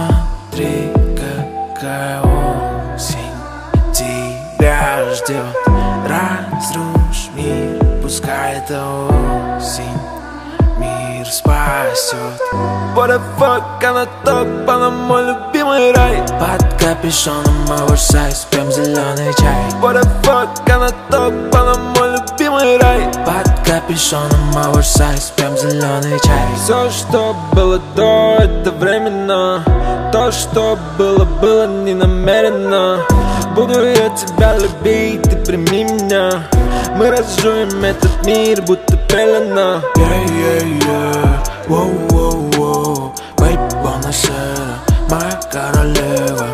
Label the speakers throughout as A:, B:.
A: Посмотри, какая осень тебя ждет. Разрушь мир, пускай это осень мир спасет. What the fuck, она топ, она мой любимый рай. Под капюшоном оверсайз, пьем зеленый чай. What the fuck, она топ, она мой любимый рай. Под капюшоном оверсайз, пьем зеленый чай. Все, что было до, это временно. То, что было, было не намеренно. Буду я тебя любить, ты прими меня. Мы разжуем этот мир, будто пелена. Воу-воу-воу, бэйб, бонасера, моя королева.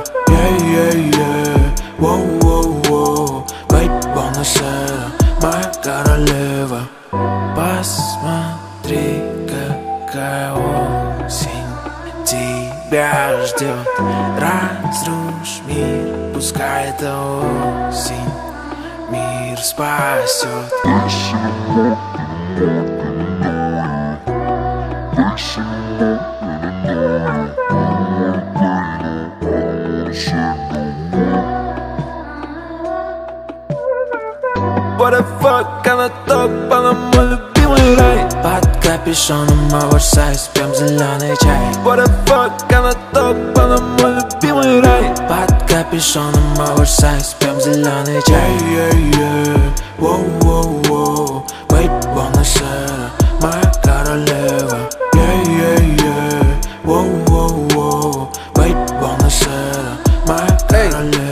A: Воу-воу-воу, бэйб, бонасера, моя королева. Посмотри, какая осень тебя ждет. Разрушь мир, пускай это осень мир спасет. What the fuck, она топ, она мой любимый рай. Под капюшоном оверсайз, пьем зеленый чай. What the fuck, она топ, она мой любимый рай. Под капюшоном оверсайз, пьем зеленый чай. Воу-воу-воу, бэйб, бонасера, моя королева. Воу-воу-воу, бэйб, бонасера, моя королева.